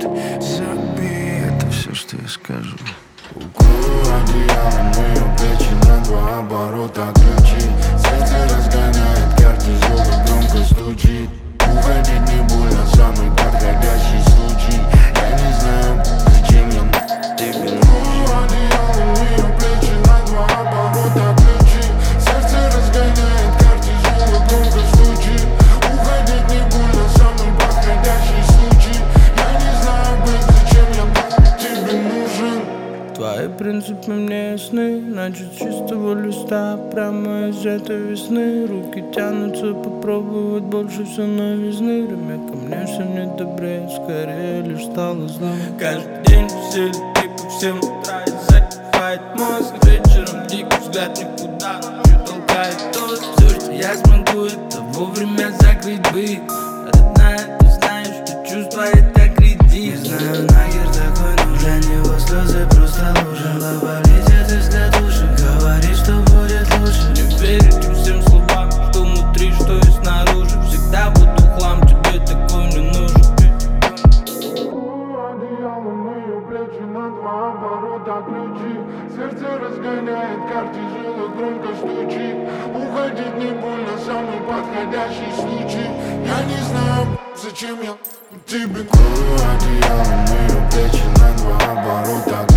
Забей, это все, что я скажу. Укрою одеялом ее плечи на два оборота ключи. Сердце разгоняет кортизол и громко стучит. Уходить не больно, самый подходящий случай. Я не знаю, зачем я тебе нужен. Одеялом ее плечи на два оборота ключи. Сердце разгоняет кортизол и громко стучит. Уходить не больно, самый подходящий случай. Я не знаю, зачем я тебе нужен. Твои принципы мне ясны, значит с чистого листа, прямо из этой весны. Руки тянутся попробовать больше все новизны. Время ко мне все не добрее, скорее лишь стало злым. Каждый день веселье, ты по всем утра закипает мозг. Вечером дикий взгляд никуда, ночью толкает тост. Все, что я смогу, это вовремя закрыть быт. Родная, ты знаешь, что чувства это кредит. Знаю, нахер такой нужен, его слезы просто лужи. Лава летит из катушек, говорит, что будет лучше. Не верите всем словам, что внутри, что и снаружи. Всегда буду хлам, тебе такой не нужен. Одеялом ее плечи на два оборота ключи. Сердце разгоняет кортизол и громко стучит. Уходить не больно, самый подходящий случай. Я не знаю, зачем я тебе. Укрою одеялом ее плечи на два оборота